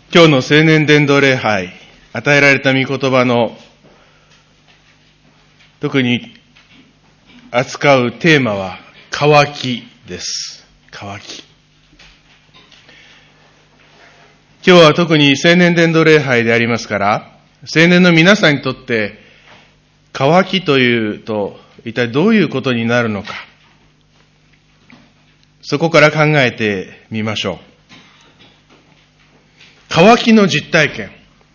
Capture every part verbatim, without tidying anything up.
今日の青年伝道礼拝、与えられた御言葉の特に扱うテーマは渇きです。渇き。今日は特に青年伝道礼拝でありますから、青年の皆さんにとって渇きというと一体どういうことになるのか、そこから考えてみましょう。渇きの実体験。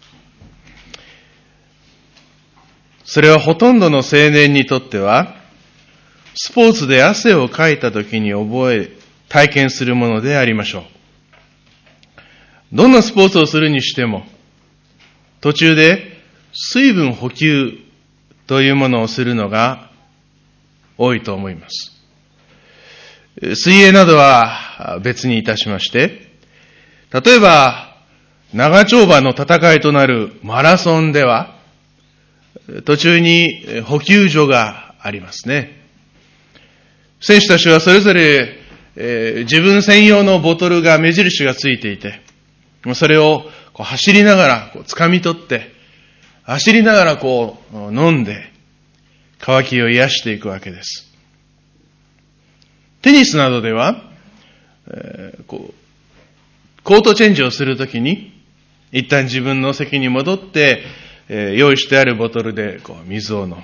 それはほとんどの青年にとっては、スポーツで汗をかいたときに覚え、体験するものでありましょう。どんなスポーツをするにしても、途中で水分補給というものをするのが多いと思います。水泳などは別にいたしまして、例えば、長丁場の戦いとなるマラソンでは、途中に補給所がありますね。選手たちはそれぞれ、えー、自分専用のボトルが目印がついていて、それをこう走りながらこう掴み取って、走りながらこう飲んで、渇きを癒していくわけです。テニスなどでは、えー、こうコートチェンジをするときに、一旦自分の席に戻って、えー、用意してあるボトルでこう水を飲む。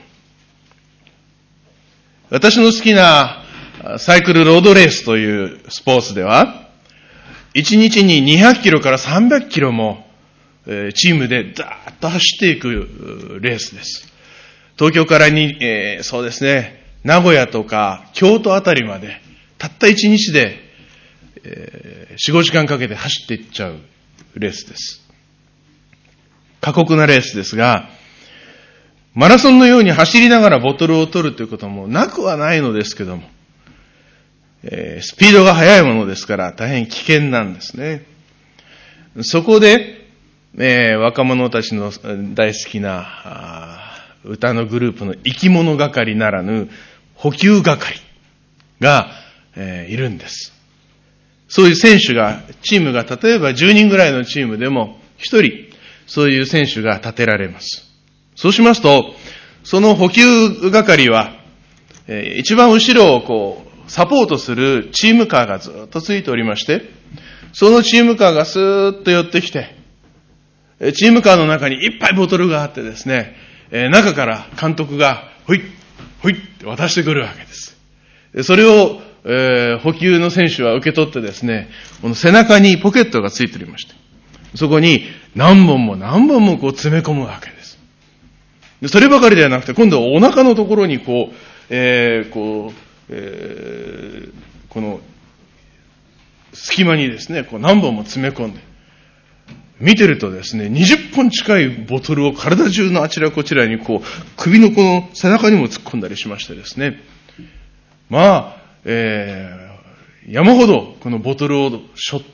私の好きなサイクルロードレースというスポーツでは、いちにちににひゃくキロからさんびゃくキロも、えー、チームでダーッと走っていくレースです。東京からに、えー、そうですね、名古屋とか京都あたりまで、たったいちにちで、えー、よん、ごじかんかけて走っていっちゃうレースです。過酷なレースですが、マラソンのように走りながらボトルを取るということもなくはないのですけども、えー、スピードが速いものですから大変危険なんですね。そこで、えー、若者たちの大好きな歌のグループの生き物係ならぬ補給係が、えー、いるんです。そういう選手が、チームが例えばじゅうにんぐらいのチームでもひとり、そういう選手が立てられます。そうしますと、その補給係は、えー、一番後ろをこう、サポートするチームカーがずっとついておりまして、そのチームカーがスーッと寄ってきて、チームカーの中にいっぱいボトルがあってですね、えー、中から監督が、ほい、ほいって渡してくるわけです。それを、えー、補給の選手は受け取ってですね、この背中にポケットがついておりまして、そこに何本も何本もこう詰め込むわけです。でそればかりではなくて、今度はお腹のところにこう、えー、こう、えー、この隙間にですね、こう何本も詰め込んで、見てるとですね、にじゅっぽん近いボトルを体中のあちらこちらにこう、首のこの背中にも突っ込んだりしましてですね、まあ、えー、山ほどこのボトルを背負って、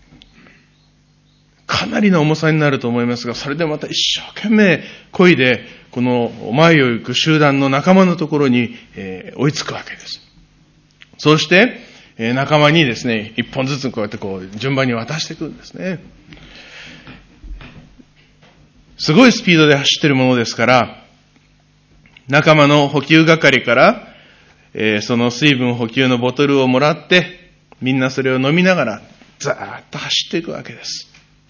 かなりの重さになると思いますが、それでまた一生懸命漕いで、この前を行く集団の仲間のところに、えー、追いつくわけです。そうして、えー、仲間にですね、一本ずつこうやってこう順番に渡していくんですね。すごいスピードで走っているものですから、仲間の補給係から、えー、その水分補給のボトルをもらって、みんなそれを飲みながら、ざーっと走っていくわけです。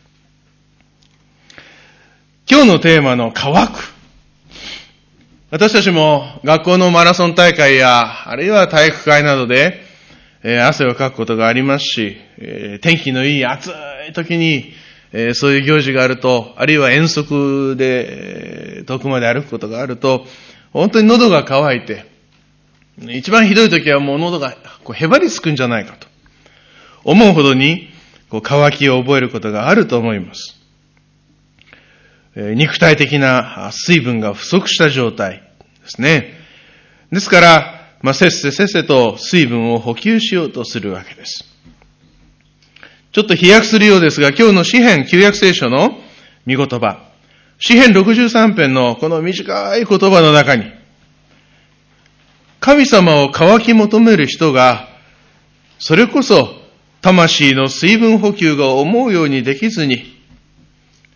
今日のテーマの渇く。私たちも学校のマラソン大会や、あるいは体育会などで、えー、汗をかくことがありますし、えー、天気のいい暑い時に、えー、そういう行事があると、あるいは遠足で、えー、遠くまで歩くことがあると、本当に喉が渇いて、一番ひどい時はもう喉がこうへばりつくんじゃないかと思うほどにこう渇きを覚えることがあると思います。肉体的な水分が不足した状態ですね。ですから、まあ、せっせせっせと水分を補給しようとするわけです。ちょっと飛躍するようですが、今日の詩編旧約聖書の御言葉、詩編ろくじゅうさん編のこの短い言葉の中に、神様を渇き求める人が、それこそ魂の水分補給が思うようにできずに、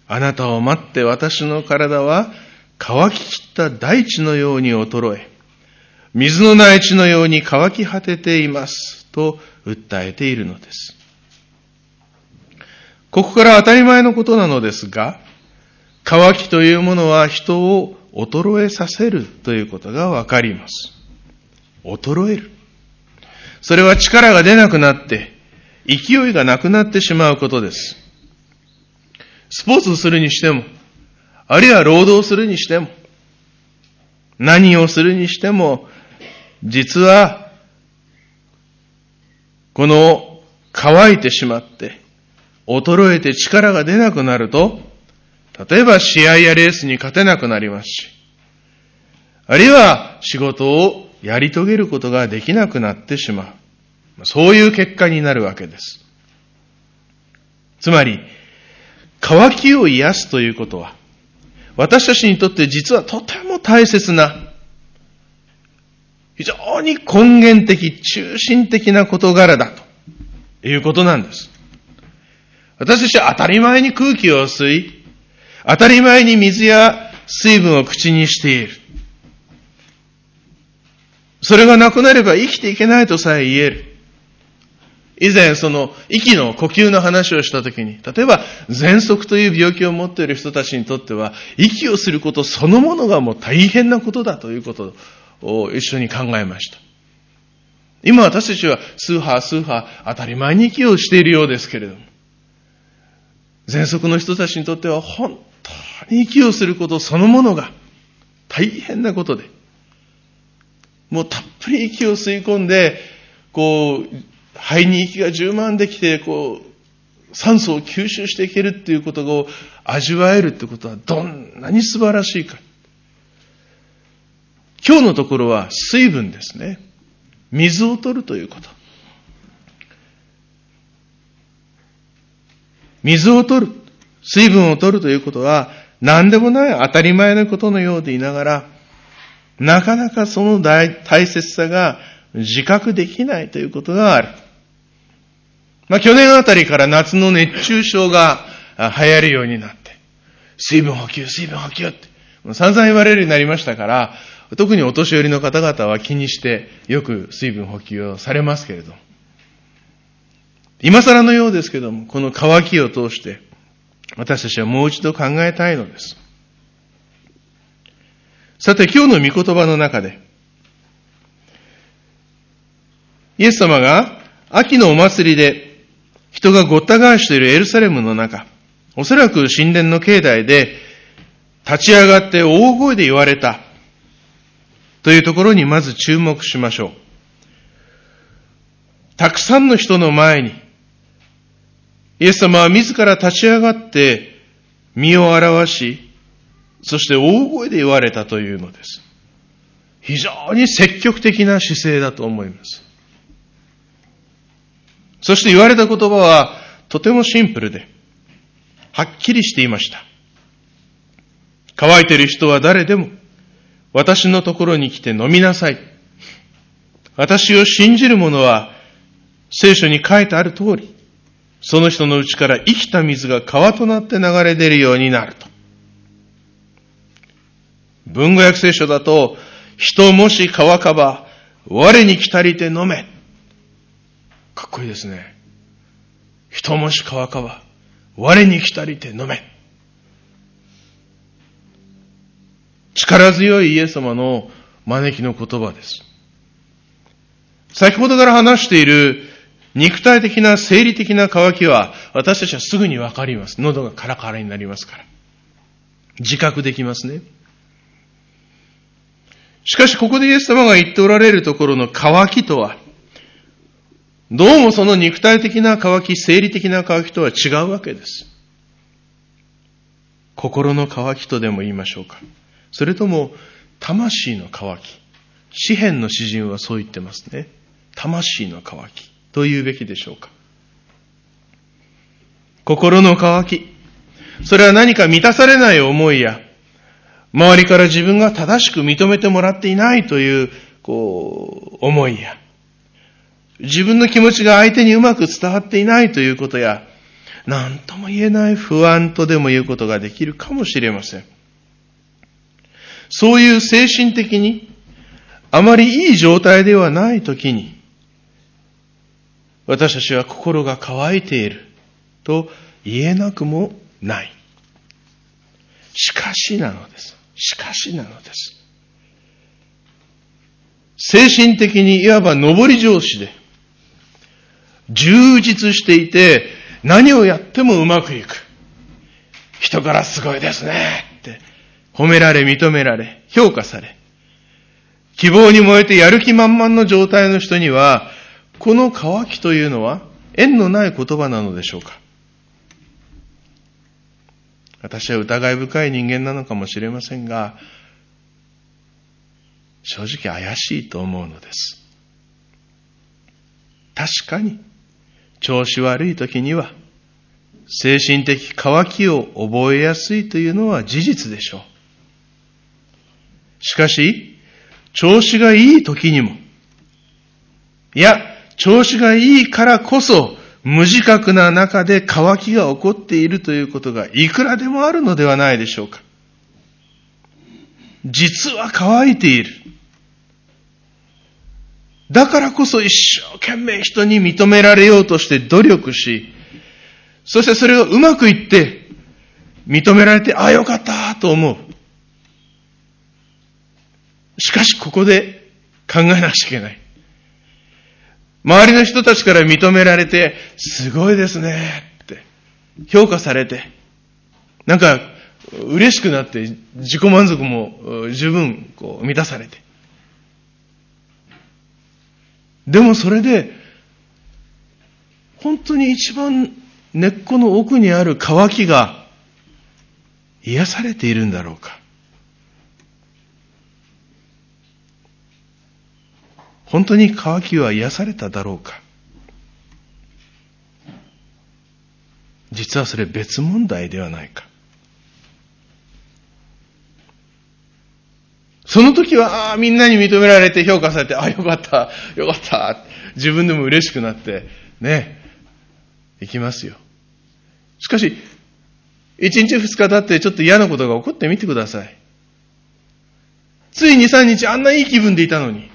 あなたを待って私の体は乾ききった大地のように衰え、水のない地のように乾き果てていますと訴えているのです。ここから当たり前のことなのですが、乾きというものは人を衰えさせるということがわかります。衰える。それは力が出なくなって、勢いがなくなってしまうことです。スポーツをするにしても、あるいは労働するにしても、何をするにしても、実は、この乾いてしまって、衰えて力が出なくなると、例えば試合やレースに勝てなくなりますし、あるいは仕事をやり遂げることができなくなってしまう。そういう結果になるわけです。つまり、乾きを癒すということは、私たちにとって実はとても大切な、非常に根源的、中心的な事柄だということなんです。私たちは当たり前に空気を吸い、当たり前に水や水分を口にしている。それがなくなれば生きていけないとさえ言える。以前その息の呼吸の話をしたときに、例えば喘息という病気を持っている人たちにとっては、息をすることそのものがもう大変なことだということを一緒に考えました。今私たちは数波数波当たり前に息をしているようですけれども、喘息の人たちにとっては本当に息をすることそのものが大変なことで、もうたっぷり息を吸い込んで、こう、肺に息が充満できて、こう、酸素を吸収していけるっていうことを味わえるってことはどんなに素晴らしいか。今日のところは水分ですね。水を取るということ。水を取る、水分を取るということは何でもない当たり前のことのようでいながら、なかなかその大, 大切さが自覚できないということがある。まあ、去年あたりから夏の熱中症が流行るようになって、水分補給、水分補給って散々言われるようになりましたから、特にお年寄りの方々は気にしてよく水分補給をされますけれども、今更のようですけれども、この乾きを通して私たちはもう一度考えたいのです。さて今日の御言葉の中で、イエス様が秋のお祭りで人がごった返しているエルサレムの中、おそらく神殿の境内で立ち上がって大声で言われたというところにまず注目しましょう。たくさんの人の前にイエス様は自ら立ち上がって身を表し、そして大声で言われたというのです。非常に積極的な姿勢だと思います。そして言われた言葉はとてもシンプルで、はっきりしていました。乾いている人は誰でも私のところに来て飲みなさい。私を信じる者は聖書に書いてある通り、その人のうちから生きた水が川となって流れ出るようになると。文語訳聖書だと、人もし乾かば我に来たりて飲め。かっこいいですね。人もし乾かば我に来たりて飲め。力強いイエス様の招きの言葉です。先ほどから話している肉体的な生理的な渇きは私たちはすぐにわかります。喉がカラカラになりますから。自覚できますね。しかしここでイエス様が言っておられるところの渇きとは、どうもその肉体的な渇き、生理的な渇きとは違うわけです。心の渇きとでも言いましょうか。それとも魂の渇き。詩編の詩人はそう言ってますね。魂の渇きと言うべきでしょうか。心の渇き。それは何か満たされない思いや、周りから自分が正しく認めてもらっていないという、こう、思いや、自分の気持ちが相手にうまく伝わっていないということや、 何とも言えない不安とでも言うことができるかもしれません。そういう精神的にあまりいい状態ではないときに、私たちは心が渇いていると言えなくもない。しかしなのです。しかしなのです。精神的にいわば上り調子で、充実していて、何をやってもうまくいく。人からすごいですねって褒められ、認められ、評価され、希望に燃えてやる気満々の状態の人には、この渇きというのは縁のない言葉なのでしょうか。私は疑い深い人間なのかもしれませんが、正直怪しいと思うのです。確かに調子悪い時には精神的渇きを覚えやすいというのは事実でしょう。しかし調子がいい時にも、いや調子がいいからこそ無自覚な中で渇きが起こっているということがいくらでもあるのではないでしょうか。実は渇いている。だからこそ一生懸命人に認められようとして努力し、そしてそれがうまくいって認められて、ああよかったと思う。しかしここで考えなくちゃいけない。周りの人たちから認められて、すごいですねって評価されて、なんか嬉しくなって自己満足も十分こう満たされて、でもそれで本当に一番根っこの奥にある渇きが癒されているんだろうか。本当に渇きは癒されただろうか。実はそれ別問題ではないか。その時は、ああ、みんなに認められて評価されて、ああ、よかった、よかった。自分でも嬉しくなって、ね、行きますよ。しかし、一日二日経ってちょっと嫌なことが起こってみてください。つい二三日あんないい気分でいたのに。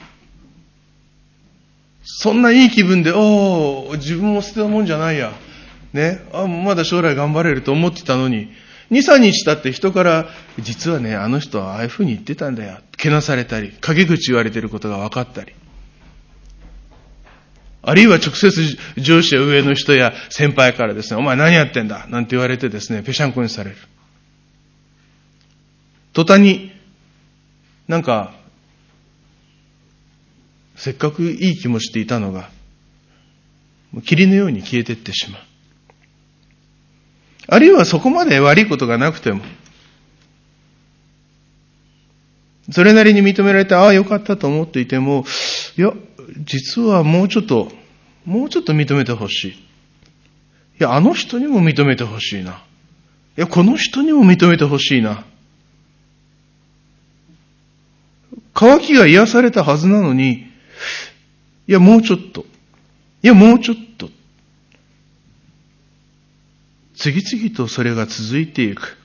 そんないい気分で、おー、自分も捨てたもんじゃないや。ね、あ、まだ将来頑張れると思ってたのに、二三日経って人から、実はね、あの人はああいうふうに言ってたんだよ。けなされたり、陰口言われてることが分かったり。あるいは直接上司や上の人や先輩からですね、お前何やってんだなんて言われてですね、ぺしゃんこにされる。途端に、なんか、せっかくいい気もしていたのが、霧のように消えていってしまう。あるいはそこまで悪いことがなくても、それなりに認められて、ああよかったと思っていても、いや、実はもうちょっと、もうちょっと認めてほしい。いや、あの人にも認めてほしいな。いや、この人にも認めてほしいな。渇きが癒されたはずなのに、いや、もうちょっと。いや、もうちょっと。次々とそれが続いていく。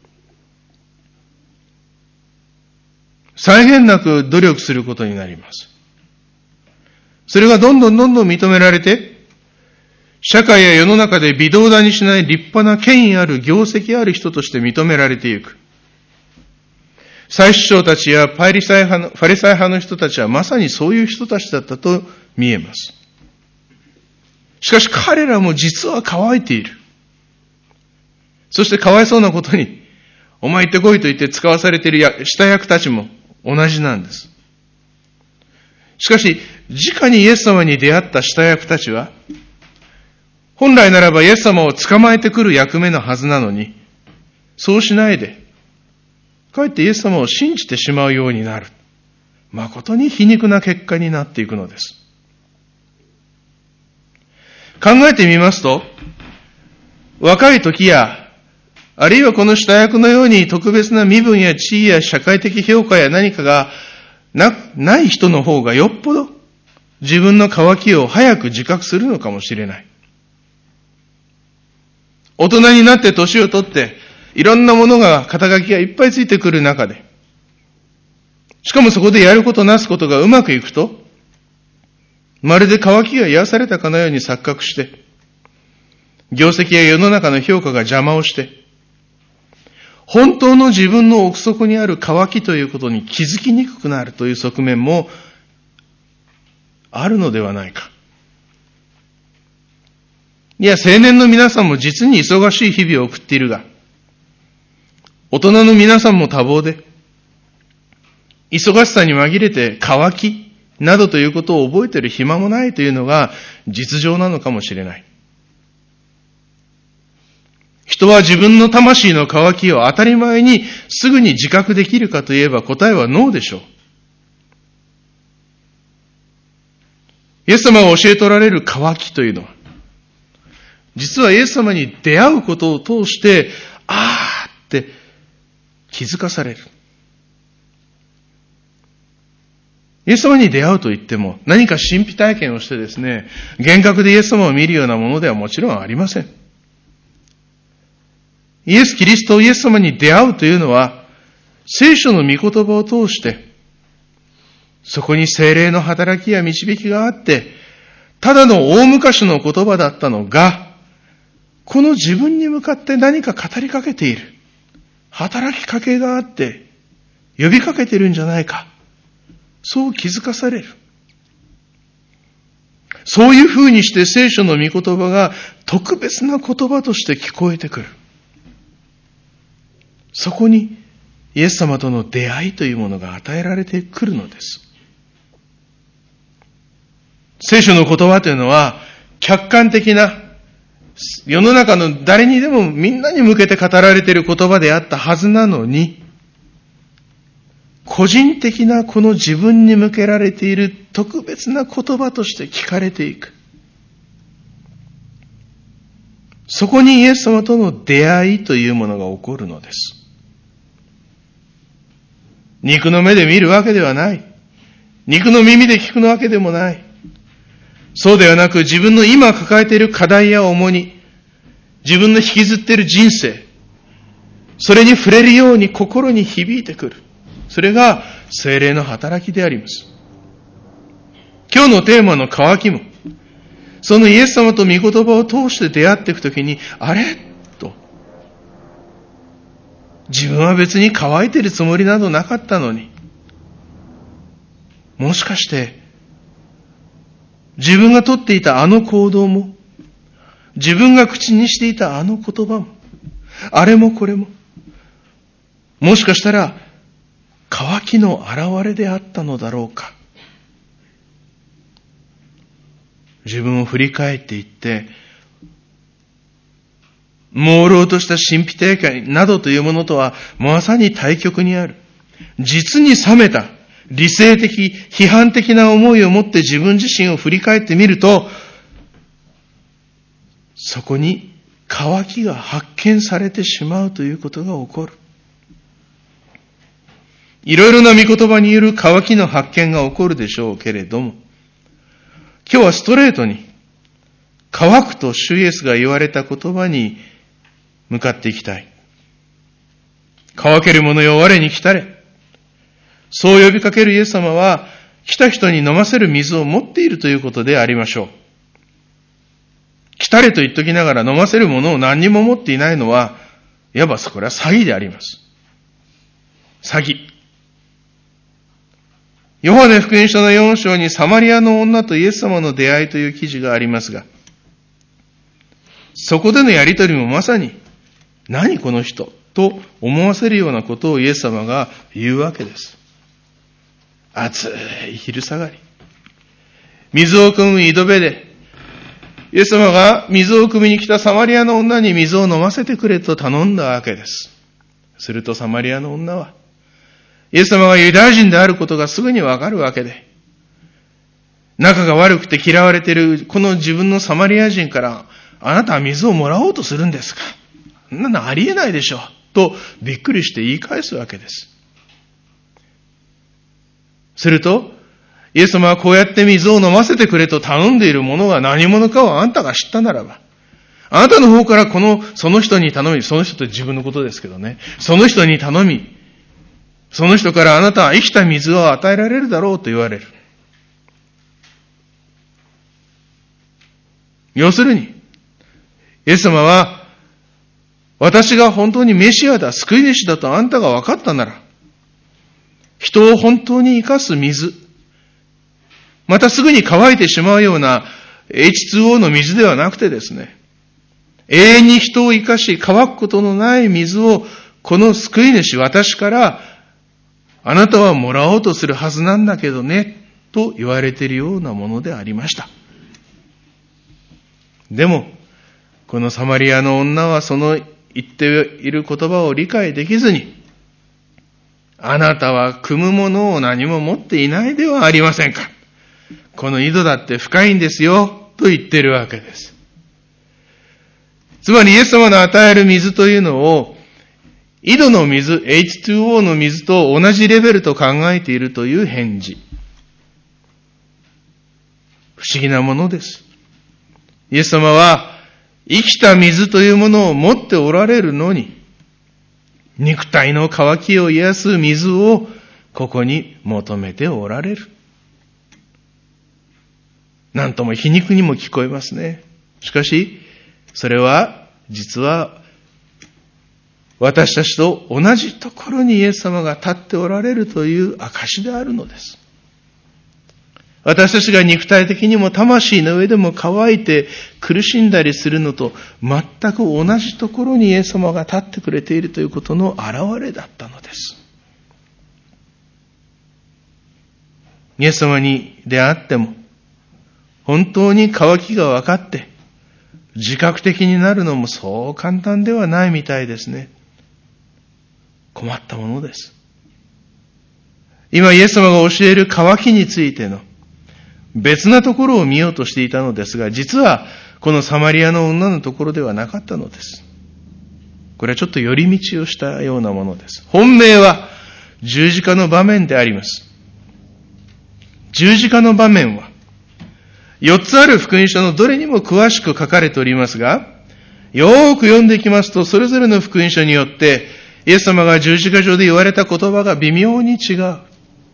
際限なく努力することになります。それがどんどんどんどん認められて、社会や世の中で微動だにしない立派な権威ある業績ある人として認められていく。祭司長たちやパリサイ派の、ファリサイ派の人たちはまさにそういう人たちだったと見えます。しかし彼らも実は乾いている。そしてかわいそうなことに、お前行ってこいと言って使わされている下役たちも同じなんです。しかし、直にイエス様に出会った下役たちは、本来ならばイエス様を捕まえてくる役目のはずなのに、そうしないで、かえってイエス様を信じてしまうようになる。誠に皮肉な結果になっていくのです。考えてみますと、若い時や、あるいはこの下役のように特別な身分や地位や社会的評価や何かが な, ない人の方がよっぽど自分の渇きを早く自覚するのかもしれない。 大人になって年を取って、いろんなものが、肩書きがいっぱいついてくる中で、しかもそこでやることなすことがうまくいくと、まるで渇きが癒されたかのように錯覚して、業績や世の中の評価が邪魔をして、本当の自分の奥底にある渇きということに気づきにくくなるという側面もあるのではないか。いや、青年の皆さんも実に忙しい日々を送っているが、大人の皆さんも多忙で、忙しさに紛れて渇きなどということを覚えている暇もないというのが実情なのかもしれない。人は自分の魂の渇きを当たり前にすぐに自覚できるかといえば答えはノーでしょう。イエス様が教えておられる渇きというのは、実はイエス様に出会うことを通して、あーって気づかされる。イエス様に出会うと言っても、何か神秘体験をしてですね、幻覚でイエス様を見るようなものではもちろんありません。イエス・キリスト、イエス様に出会うというのは、聖書の御言葉を通して、そこに聖霊の働きや導きがあって、ただの大昔の言葉だったのが、この自分に向かって何か語りかけている。働きかけがあって、呼びかけているんじゃないか。そう気づかされる。そういうふうにして聖書の御言葉が特別な言葉として聞こえてくる。そこにイエス様との出会いというものが与えられてくるのです。聖書の言葉というのは客観的な世の中の誰にでもみんなに向けて語られている言葉であったはずなのに、個人的なこの自分に向けられている特別な言葉として聞かれていく。そこにイエス様との出会いというものが起こるのです。肉の目で見るわけではない。肉の耳で聞くわけでもない。そうではなく、自分の今抱えている課題や重荷、自分の引きずっている人生、それに触れるように心に響いてくる。それが聖霊の働きであります。今日のテーマの渇きも、そのイエス様と御言葉を通して出会っていくときに、あれと、自分は別に乾いているつもりなどなかったのに、もしかして自分がとっていたあの行動も、自分が口にしていたあの言葉も、あれもこれも、もしかしたら渇きの現れであったのだろうか。自分を振り返っていって、朦朧とした神秘体験などというものとはまさに対極にある。実に冷めた、理性的、批判的な思いを持って自分自身を振り返ってみると、そこに渇きが発見されてしまうということが起こる。いろいろな御言葉による渇きの発見が起こるでしょうけれども、今日はストレートに渇くと主イエスが言われた言葉に向かっていきたい。渇ける者よ我に来たれ。そう呼びかけるイエス様は、来た人に飲ませる水を持っているということでありましょう。来たれと言っときながら飲ませるものを何にも持っていないのは、いわばそれは詐欺であります。詐欺。ヨハネ福音書のよん章にサマリアの女とイエス様の出会いという記事がありますが、そこでのやりとりもまさに、何この人と思わせるようなことをイエス様が言うわけです。暑い昼下がり。水を汲む井戸辺で、イエス様が水を汲みに来たサマリアの女に水を飲ませてくれと頼んだわけです。するとサマリアの女は、イエス様がユダヤ人であることがすぐにわかるわけで、仲が悪くて嫌われているこの自分のサマリア人から、あなたは水をもらおうとするんですか？そんなのありえないでしょう。とびっくりして言い返すわけです。すると、イエス様はこうやって水を飲ませてくれと頼んでいるものが何者かをあんたが知ったならば、 あなたの方からこの、その人に頼み、その人って自分のことですけどね。その人に頼み、その人からあなたは生きた水を与えられるだろうと言われる。要するに、イエス様は、私が本当にメシアだ、救い主だとあんたが分かったなら、人を本当に生かす水、またすぐに乾いてしまうような エイチツーオー の水ではなくてですね、永遠に人を生かし乾くことのない水をこの救い主私からあなたはもらおうとするはずなんだけどねと言われているようなものでありました。でもこのサマリアの女はその言っている言葉を理解できずに、あなたは汲むものを何も持っていないではありませんか。この井戸だって深いんですよと言っているわけです。つまりイエス様の与える水というのを、井戸の水、エイチツーオー の水と同じレベルと考えているという返事。不思議なものです。イエス様は、生きた水というものを持っておられるのに、肉体の渇きを癒す水をここに求めておられる。なんとも皮肉にも聞こえますね。しかし、それは実は私たちと同じところにイエス様が立っておられるという証であるのです。私たちが肉体的にも魂の上でも乾いて苦しんだりするのと全く同じところにイエス様が立ってくれているということの表れだったのです。イエス様に出会っても本当に渇きが分かって自覚的になるのもそう簡単ではないみたいですね。困ったものです。今イエス様が教える渇きについての別なところを見ようとしていたのですが、実はこのサマリアの女のところではなかったのです。これはちょっと寄り道をしたようなものです。本命は十字架の場面であります。十字架の場面は四つある福音書のどれにも詳しく書かれておりますが、よーく読んでいきますと、それぞれの福音書によって、イエス様が十字架上で言われた言葉が微妙に違う。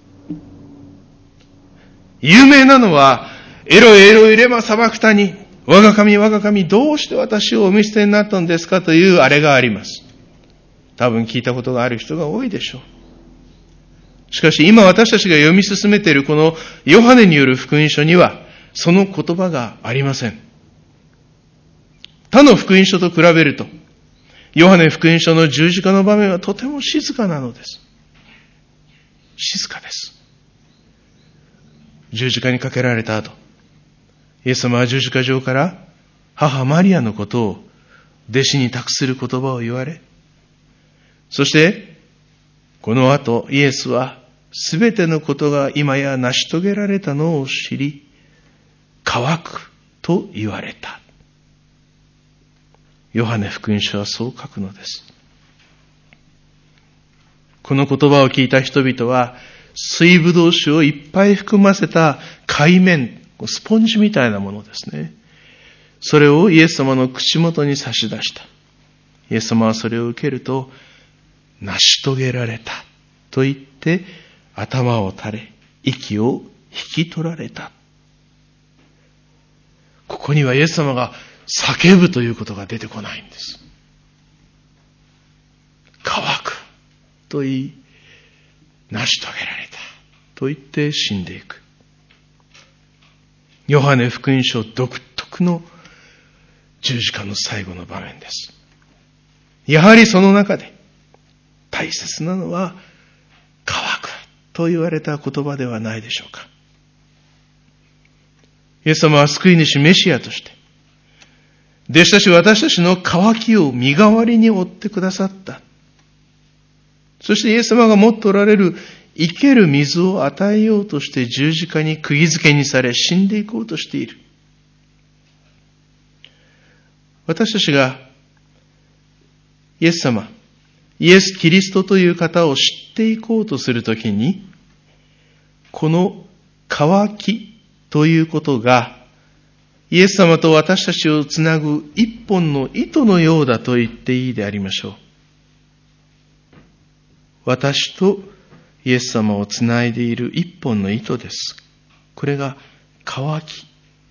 有名なのは、エロエロイレマサバクタニ、我が神我が神、どうして私をお見捨てになったんですかというあれがあります。多分聞いたことがある人が多いでしょう。しかし今私たちが読み進めているこのヨハネによる福音書には、その言葉がありません。他の福音書と比べると、ヨハネ福音書の十字架の場面はとても静かなのです。静かです。十字架にかけられた後、イエス様は十字架上から母マリアのことを弟子に託する言葉を言われ、そしてこの後イエスはすべてのことが今や成し遂げられたのを知り、乾くと言われた。ヨハネ福音書はそう書くのです。この言葉を聞いた人々は、水ぶどう酒をいっぱい含ませた海綿、スポンジみたいなものですね。それをイエス様の口元に差し出した。イエス様はそれを受けると、成し遂げられたと言って頭を垂れ、息を引き取られた。ここにはイエス様が叫ぶということが出てこないんです。乾くと言い、成し遂げられたと言って死んでいく。ヨハネ福音書独特の十字架の最後の場面です。やはりその中で大切なのは乾くと言われた言葉ではないでしょうか。イエス様は救い主メシアとして、弟子たち私たちの渇きを身代わりに負ってくださった。そしてイエス様が持っておられる生ける水を与えようとして十字架に釘付けにされ死んでいこうとしている。私たちがイエス様、イエス・キリストという方を知っていこうとするときに、この渇きということがイエス様と私たちをつなぐ一本の糸のようだと言っていいでありましょう。私とイエス様をつないでいる一本の糸です。これが渇き。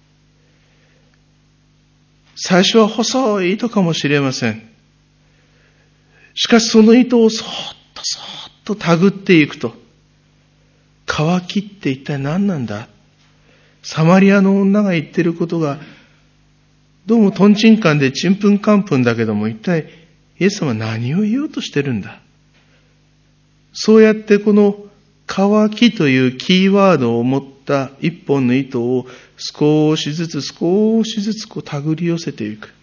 最初は細い糸かもしれません。しかしその糸をそーっとそーっと手繰っていくと、渇きって一体何なんだ？サマリアの女が言ってることが、どうもトンチンカンでちんぷんかんぷんだけども、一体イエス様は何を言おうとしてるんだ？そうやってこの渇きというキーワードを持った一本の糸を少しずつ少しずつこう手繰り寄せていく。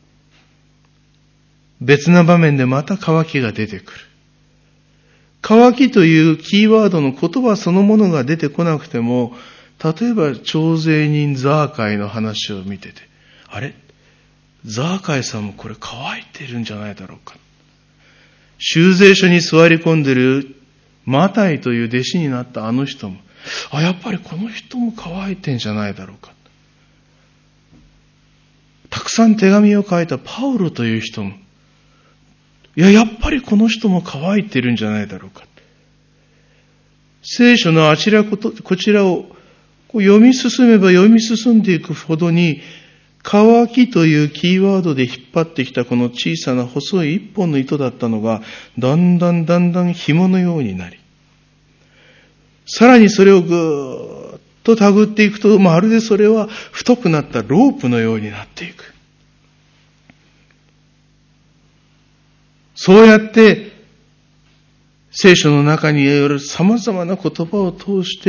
別な場面でまた渇きが出てくる。渇きというキーワードの言葉そのものが出てこなくても、例えば徴税人ザーカイの話を見てて、あれ？ザーカイさんもこれ乾いてるんじゃないだろうか。修税所に座り込んでるマタイという弟子になったあの人も、あ、やっぱりこの人も乾いてんじゃないだろうか。たくさん手紙を書いたパウロという人も、いや、やっぱりこの人も乾いてるんじゃないだろうか。聖書のあちらこちらをこう読み進めば読み進んでいくほどに、渇きというキーワードで引っ張ってきたこの小さな細い一本の糸だったのが、だんだんだんだん紐のようになり、さらにそれをぐーっと手繰っていくと、まるでそれは太くなったロープのようになっていく。そうやって、聖書の中にある様々な言葉を通して、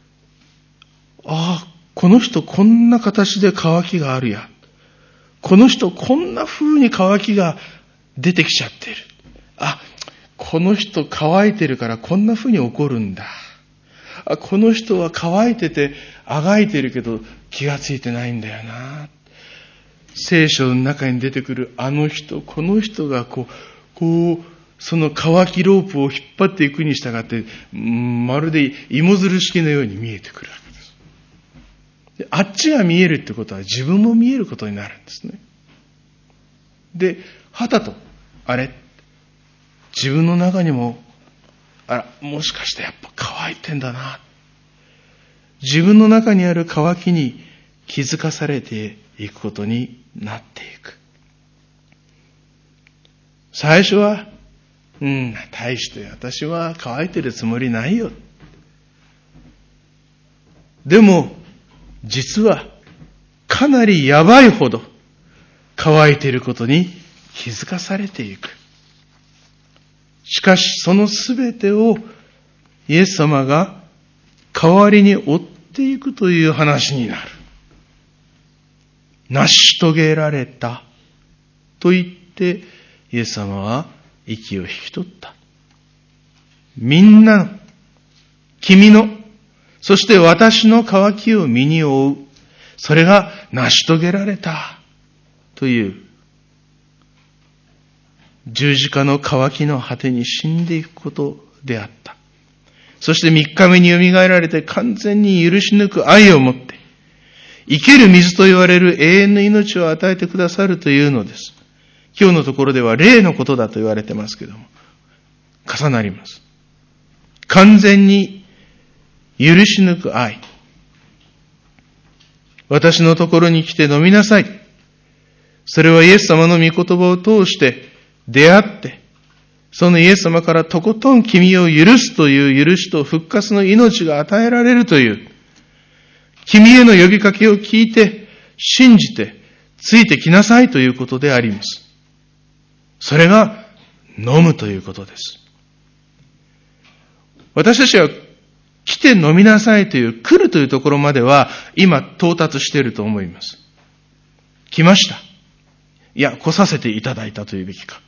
ああ、この人こんな形で渇きがあるや。この人こんな風に渇きが出てきちゃってる。あ、この人乾いてるからこんな風に怒るんだ。あ、この人は乾いててあがいてるけど気がついてないんだよな。聖書の中に出てくるあの人、この人がこう、こう、その乾きロープを引っ張っていくに従って、まるで芋づる式のように見えてくるわけです。で、あっちが見えるってことは自分も見えることになるんですね。で、はたと、あれ、自分の中にも、あら、もしかしてやっぱ乾いてんだな。自分の中にある渇きに気づかされていくことになっていく。最初は、うん、大して私は乾いてるつもりないよ。でも、実はかなりやばいほど乾いていることに気づかされていく。しかしそのすべてをイエス様が代わりに追っていくという話になる。成し遂げられたと言ってイエス様は息を引き取った。みんなの、君の、そして私の渇きを身に負う。それが成し遂げられたという、十字架の渇きの果てに死んでいくことであった。そして三日目によみがえられて完全に許し抜く愛を持って、生ける水と言われる永遠の命を与えてくださるというのです。今日のところでは霊のことだと言われてますけども、重なります。完全に許し抜く愛。私のところに来て飲みなさい。それはイエス様の御言葉を通して出会って、そのイエス様からとことん君を許すという許しと復活の命が与えられるという、君への呼びかけを聞いて、信じて、ついてきなさいということであります。それが飲むということです。私たちは来て飲みなさいという来るというところまでは今到達していると思います。来ました。いや、来させていただいたというべきか。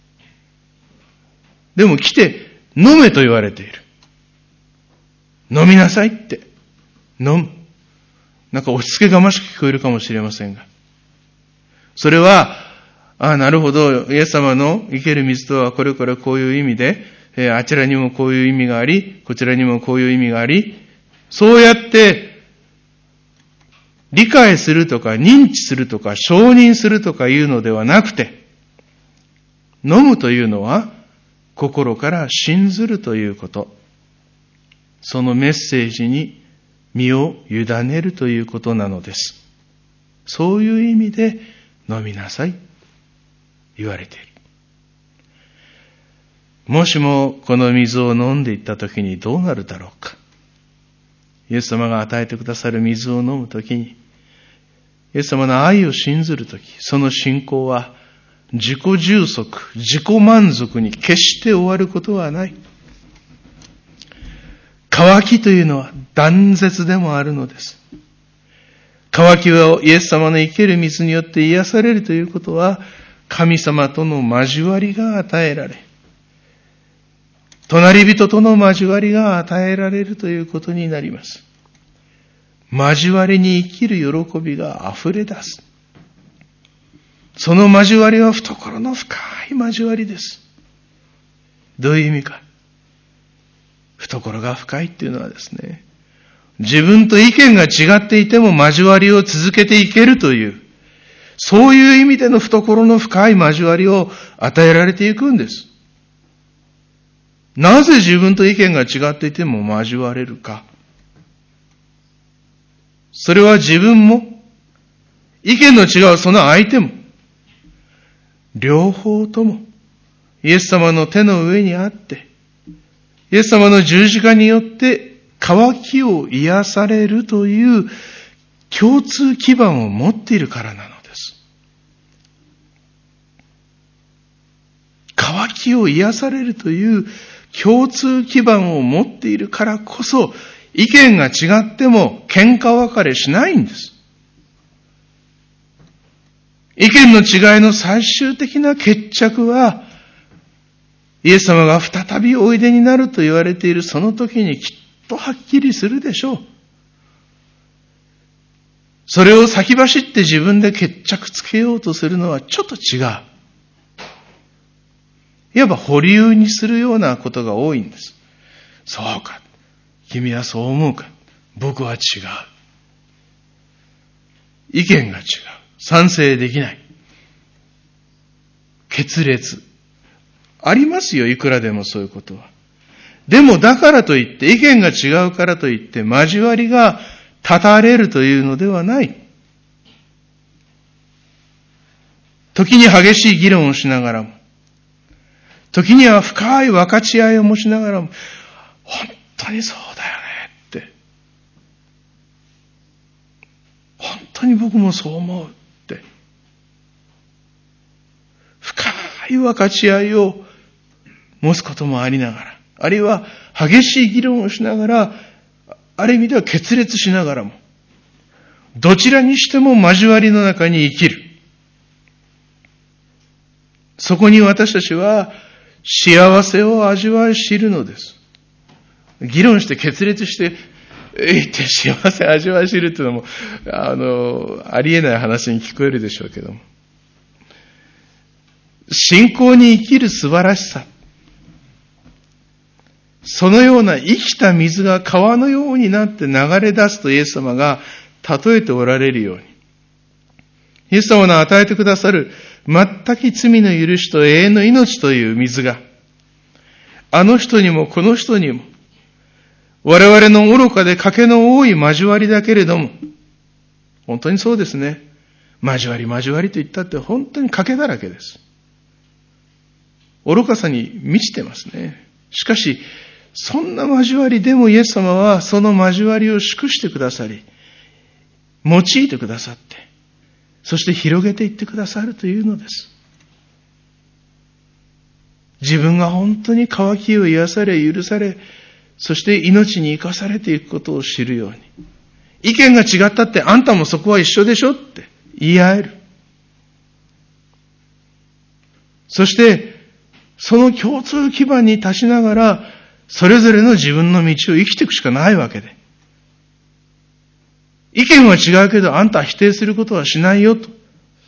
でも来て飲めと言われている。飲みなさいって。飲む。なんか押し付けがましく聞こえるかもしれませんが。それは、ああ、なるほど。イエス様の生ける水とはこれからこういう意味で、えー、あちらにもこういう意味があり、こちらにもこういう意味があり、そうやって理解するとか認知するとか承認するとかいうのではなくて、飲むというのは心から信ずるということ。そのメッセージに身を委ねるということなのです。そういう意味で飲みなさい言われている。もしもこの水を飲んでいったときにどうなるだろうか。イエス様が与えてくださる水を飲むときに、イエス様の愛を信ずるとき、その信仰は自己充足、自己満足に決して終わることはない。渇きというのは断絶でもあるのです。渇きはイエス様の生ける水によって癒されるということは、神様との交わりが与えられ、隣人との交わりが与えられるということになります。交わりに生きる喜びが溢れ出す。その交わりは懐の深い交わりです。どういう意味か。懐が深いっていうのはですね、自分と意見が違っていても交わりを続けていけるという、そういう意味での懐の深い交わりを与えられていくんです。なぜ自分と意見が違っていても交われるか。それは自分も、意見の違うその相手も、両方とも、イエス様の手の上にあって、イエス様の十字架によって渇きを癒されるという共通基盤を持っているからなのです。渇きを癒されるという共通基盤を持っているからこそ、意見が違っても喧嘩別れしないんです。意見の違いの最終的な決着は、イエス様が再びおいでになると言われているその時にきっとはっきりするでしょう。それを先走って自分で決着つけようとするのはちょっと違う。いわば保留にするようなことが多いんです。そうか。君はそう思うか。僕は違う。意見が違う。賛成できない。決裂。ありますよ、いくらでもそういうことは。でもだからといって、意見が違うからといって、交わりが断たれるというのではない。時に激しい議論をしながらも、時には深い分かち合いをもしながらも、本当にそうだよねって。本当に僕もそう思うって。深い分かち合いを持つこともありながら、あるいは激しい議論をしながら、ある意味では決裂しながらも、どちらにしても交わりの中に生きる。そこに私たちは幸せを味わい知るのです。議論して決裂して、えいって幸せ味わい知るっていうのも、あの、ありえない話に聞こえるでしょうけども。信仰に生きる素晴らしさ。そのような生きた水が川のようになって流れ出すとイエス様が例えておられるように。イエス様の与えてくださる全く罪の許しと永遠の命という水が、あの人にもこの人にも、我々の愚かで賭けの多い交わりだけれども、本当にそうですね。交わり交わりと言ったって本当に賭けだらけです。愚かさに満ちてますね。しかし、そんな交わりでもイエス様はその交わりを祝してくださり、用いてくださって、そして広げていってくださるというのです。自分が本当に渇きを癒され、許され、そして命に生かされていくことを知るように。意見が違ったってあんたもそこは一緒でしょって言い合える。そして、その共通基盤に立ちながら、それぞれの自分の道を生きていくしかないわけで。意見は違うけど、あんたは否定することはしないよと。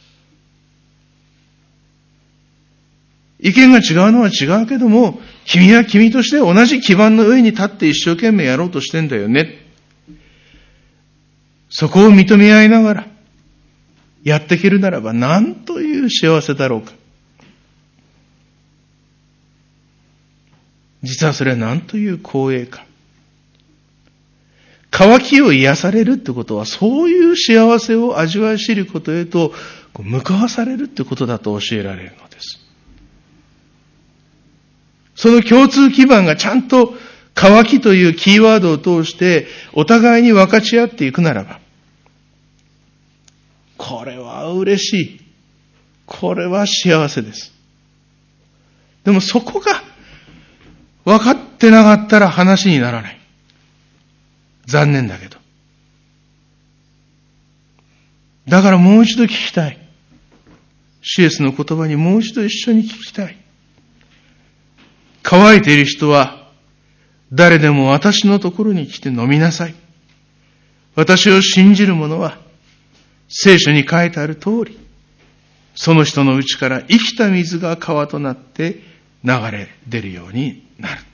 意見が違うのは違うけども、君は君として同じ基盤の上に立って一生懸命やろうとしてんだよね。 そこを認め合いながらやっていけるならば、なんという幸せだろうか。実はそれはなんという光栄か。渇きを癒されるってことは、そういう幸せを味わい知ることへと向かわされるってことだと教えられるのです。その共通基盤がちゃんと渇きというキーワードを通してお互いに分かち合っていくならば、これは嬉しい。これは幸せです。でもそこが分かってなかったら話にならない。残念だけど。だからもう一度聞きたい。シエスの言葉にもう一度一緒に聞きたい。乾いている人は誰でも私のところに来て飲みなさい。私を信じる者は聖書に書いてある通り、その人のうちから生きた水が川となって流れ出るようになる。